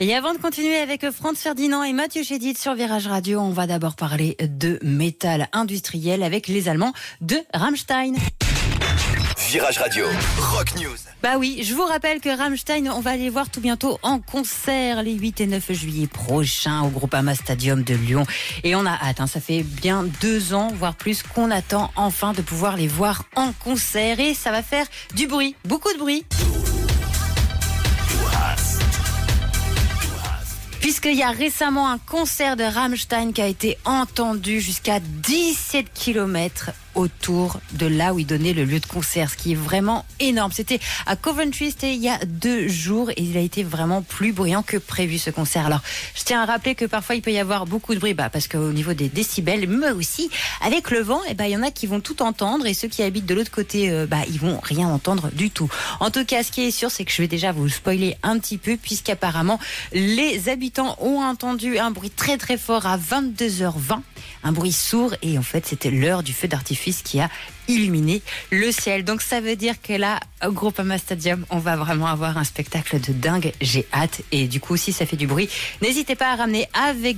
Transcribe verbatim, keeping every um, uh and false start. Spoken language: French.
Et avant de continuer avec Franz Ferdinand et Mathieu Chédid sur Virage Radio, on va d'abord parler de métal industriel avec les Allemands de Rammstein. Virage Radio, Rock News. Bah oui, je vous rappelle que Rammstein, on va aller voir tout bientôt en concert les huit et neuf juillet prochains au Groupama Stadium de Lyon. Et on a hâte, hein, ça fait bien deux ans, voire plus, qu'on attend enfin de pouvoir les voir en concert. Et ça va faire du bruit, beaucoup de bruit. Puisqu'il y a récemment un concert de Rammstein qui a été entendu jusqu'à dix-sept kilomètres autour de là où il donnait le lieu de concert, ce qui est vraiment énorme. C'était à Coventry, c'était il y a deux jours et il a été vraiment plus bruyant que prévu ce concert. Alors, je tiens à rappeler que parfois il peut y avoir beaucoup de bruit, bah, parce qu'au niveau des décibels, mais aussi avec le vent, eh ben, il y en a qui vont tout entendre et ceux qui habitent de l'autre côté, euh, bah, ils vont rien entendre du tout. En tout cas, ce qui est sûr, c'est que je vais déjà vous spoiler un petit peu puisqu'apparemment les habitants ont entendu un bruit très très fort à vingt-deux heures vingt, un bruit sourd et en fait c'était l'heure du feu d'artifice qui a illuminé le ciel. Donc ça veut dire que là, au Groupama Stadium, on va vraiment avoir un spectacle de dingue. J'ai hâte et du coup, si ça fait du bruit, n'hésitez pas à ramener avec